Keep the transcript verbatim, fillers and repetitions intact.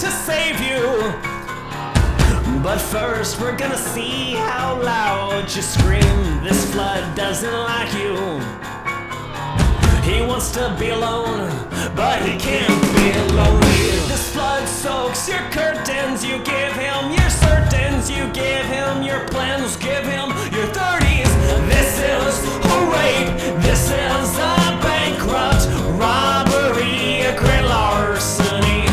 to save you. But first we're gonna see how loud you scream. This flood doesn't like you. He wants to be alone, but he can't be lonely.